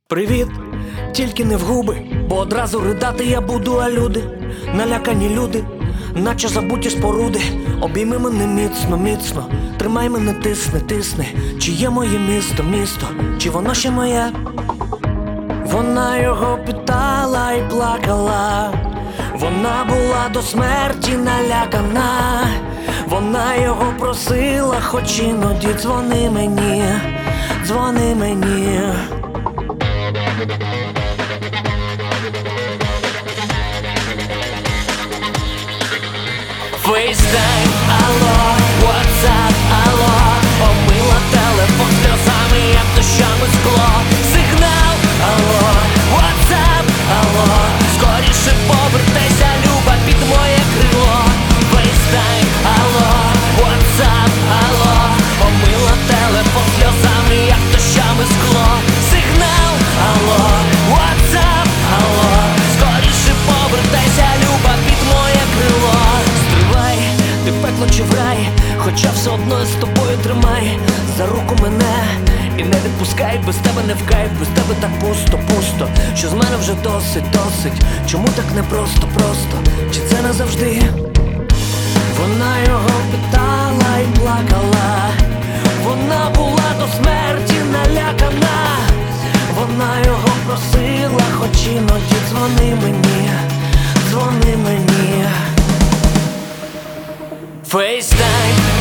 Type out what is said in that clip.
Привіт, тільки не в губи, бо одразу ридати я буду, а люди, налякані люди, наче забуті споруди. Обійми мене міцно, міцно, тримай мене, тисни, тисни. Чи є моє місто, місто, чи воно ще моє? Вона його питала і плакала, вона була до смерті налякана. Вона його просила, хоч іноді дзвони мені, дзвони мені. FaceTime, алло, WhatsApp, алло, омила телефон сльозами, як дощами скло. Сигнал, алло, WhatsApp, алло, скоріше повертайся, люба, під моє крило. FaceTime, алло, WhatsApp, алло, омила телефон сльозами, як дощами скло. Сигнал, алло, WhatsApp, алло, скоріше повертайся, люба, під моє крило. Ти в пекло чи в рай, хоча все одно з тобою тримай за руку мене і не відпускай, без тебе не в кайф, без тебе так пусто, пусто, що з мене вже досить, досить. Чому так непросто, просто, чи це назавжди? Вона його питала і плакала, вона була до смерті налякана. Вона його просила, хоч іноді дзвони мені, дзвони мені. FaceTime,